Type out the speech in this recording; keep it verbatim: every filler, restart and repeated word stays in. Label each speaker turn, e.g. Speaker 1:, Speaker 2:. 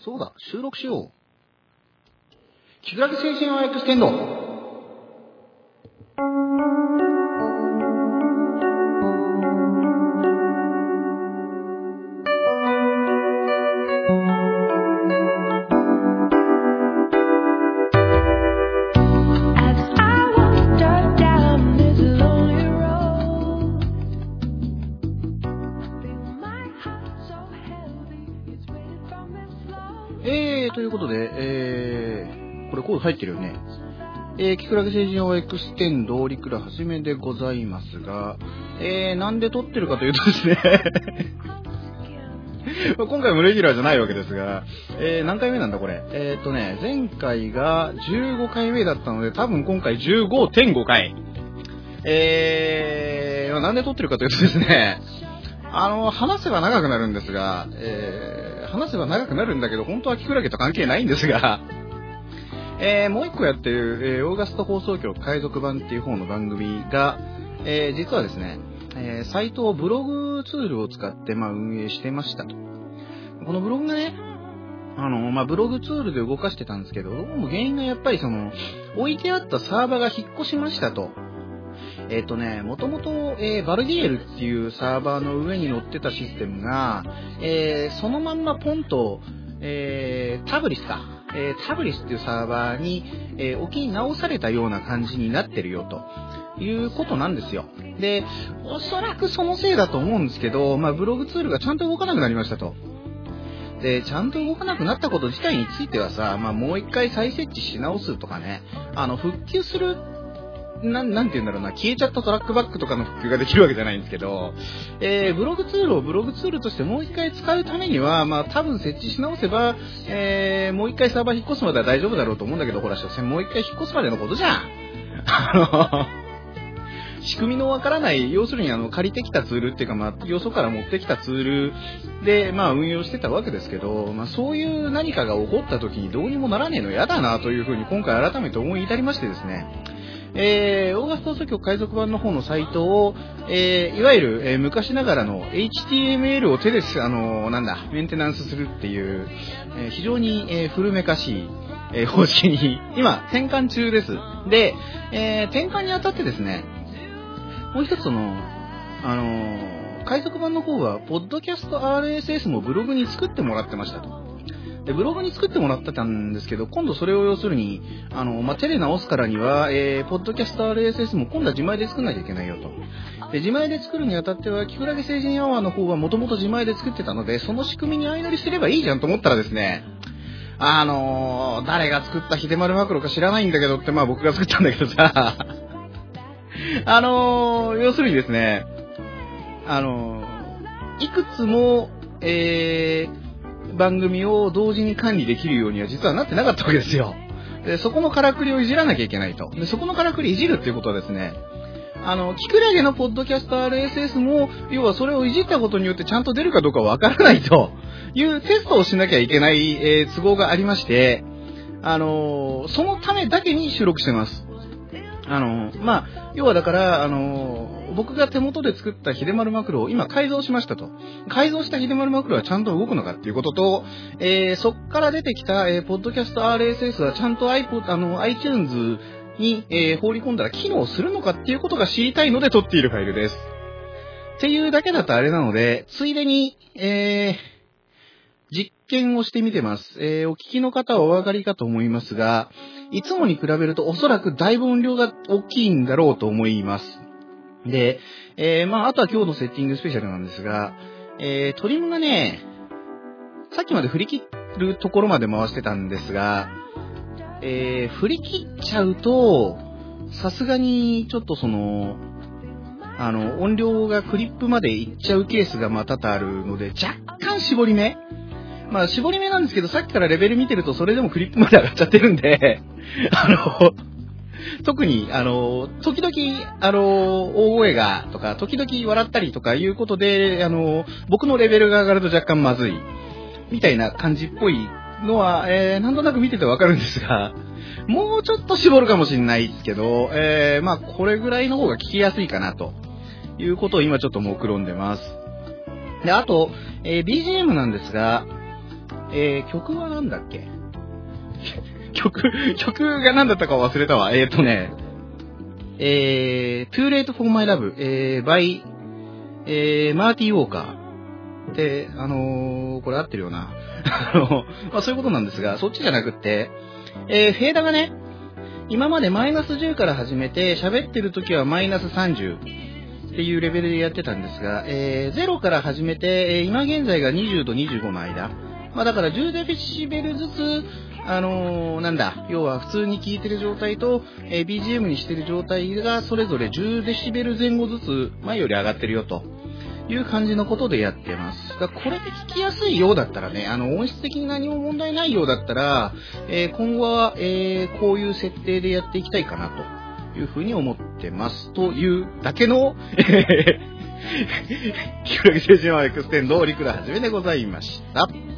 Speaker 1: そうだ、収録しよう。気楽精神はエクステンド。えー、ということで、えー、これコード入ってるよね。えー、キクラゲ星人をエクステンド、リクラはじめでございますが、えー、なんで撮ってるかというとですね、今回もレギュラーじゃないわけですが、えー、何回目なんだこれ。えーっとね、前回がじゅうごかいめだったので、多分今回 じゅうごてんごかい。えー、なんで撮ってるかというとですね、あの、話せば長くなるんですが、えー、話せば長くなるんだけど、本当はキクラゲと関係ないんですが、えー、もう一個やってる、えー、オーガスト放送局海賊版っていう方の番組が、えー、実はですね、えー、サイトをブログツールを使って、まあ、運営してましたと。このブログがね、あの、まあ、ブログツールで動かしてたんですけど、どうも原因がやっぱりその、置いてあったサーバーが引っ越しましたと。えっとね、もともと、えー、バルディエルっていうサーバーの上に載ってたシステムが、えー、そのまんまポンと、えー、タブリスか、えー、タブリスっていうサーバーに、えー、置き直されたような感じになってるよということなんですよ。で、おそらくそのせいだと思うんですけど、まあ、ブログツールがちゃんと動かなくなりましたと。で、ちゃんと動かなくなったこと自体についてはさ、まあ、もう一回再設置し直すとかね、あの、復旧するな, なんて言うんだろうな、消えちゃったトラックバックとかの復旧ができるわけじゃないんですけど、えー、ブログツールをブログツールとしてもう一回使うためには、まあ多分設置し直せば、えー、もう一回サーバー引っ越すまでは大丈夫だろうと思うんだけど、ほら、所詮もう一回引っ越すまでのことじゃん。あの、仕組みのわからない、要するにあの、借りてきたツールっていうか、まあ、よそから持ってきたツールで、まあ運用してたわけですけど、まあそういう何かが起こった時にどうにもならねえの嫌だなというふうに今回改めて思い至りましてですね、えー、オーガスト放送局海賊版の方のサイトを、えー、いわゆる、えー、昔ながらの エイチティーエムエル を手で、あのー、なんだ、メンテナンスするっていう、えー、非常に、えー、古めかしい、えー、方式に、今、転換中です。で、えー、転換にあたってですね、もう一つの、あのー、海賊版の方は、ポッドキャスト アールエスエス もブログに作ってもらってましたと。でブログに作ってもらってたんですけど、今度それを要するに、あの、まあ、手で直すからには、えー、ポッドキャスト アールエスエス も今度は自前で作んなきゃいけないよと。で、自前で作るにあたっては、キクラゲ星人アワーの方はもともと自前で作ってたので、その仕組みに相乗りすればいいじゃんと思ったらですね、あのー、誰が作った秀丸マクロか知らないんだけどって、まあ僕が作ったんだけどさ、あのー、要するにですね、あのー、いくつも、えー、番組を同時に管理できるようには実はなってなかったわけですよ。で、そこのからくりをいじらなきゃいけないと。で、そこのからくりいじるっていうことはですね、あの、キクラゲのポッドキャスト アールエスエス も、要はそれをいじったことによってちゃんと出るかどうかわからないというテストをしなきゃいけない、えー、都合がありまして、あのー、そのためだけに収録してます。あのー、まあ、要はだから、あのー、僕が手元で作った秀丸マクロを今改造しましたと。改造した秀丸マクロはちゃんと動くのかっていうことと、えー、そっから出てきた、えー、ポッドキャスト アールエスエス はちゃんと iPod、あの、iTunes に、えー、放り込んだら機能するのかっていうことが知りたいので撮っているファイルです。っていうだけだとあれなので、ついでに、えー、実験をしてみてます。えー、お聞きの方はお分かりかと思いますが、いつもに比べるとおそらくだいぶ音量が大きいんだろうと思います。で、えー、まあ、あとは今日のセッティングスペシャルなんですが、えー、トリムがね、さっきまで振り切るところまで回してたんですが、えー、振り切っちゃうと、さすがにちょっとその、あの、音量がクリップまでいっちゃうケースがまあ多々あるので、若干絞り目まあ絞り目なんですけど、さっきからレベル見てるとそれでもクリップまで上がっちゃってるんで、あの、特に、あの、時々、あの、大声が、とか、時々笑ったりとかいうことで、あの、僕のレベルが上がると若干まずい、みたいな感じっぽいのは、えー、なんとなく見ててわかるんですが、もうちょっと絞るかもしれないですけど、えー、まあ、これぐらいの方が聞きやすいかな、ということを今ちょっと目論んでます。で、あと、えー、ビージーエム なんですが、 えー、曲はなんだっけ曲、曲が何だったか忘れたわ。えーっとね、えー、Too Late for My Love、えー、by、えー、マーティー・ウォーカー。で、あのー、これ合ってるよな。あの、まあ、そういうことなんですが、そっちじゃなくって、えー、フェーダがね、今までマイナスじゅうから始めて、喋ってる時はマイナスさんじゅうっていうレベルでやってたんですが、えー、ゼロから始めて、えー、今現在がにじゅうとにじゅうごの間。まあだからじゅうデシベルずつ、あのー、なんだ、要は普通に聴いてる状態と、えー、ビージーエム にしてる状態がそれぞれじゅうデシベル前後ずつ前より上がってるよという感じのことでやってます。だからこれで聞きやすいようだったらね、あの音質的に何も問題ないようだったら、えー、今後は、えー、こういう設定でやっていきたいかなというふうに思ってますというだけのキクラゲ青春アエクステンドリクラはじめでございました。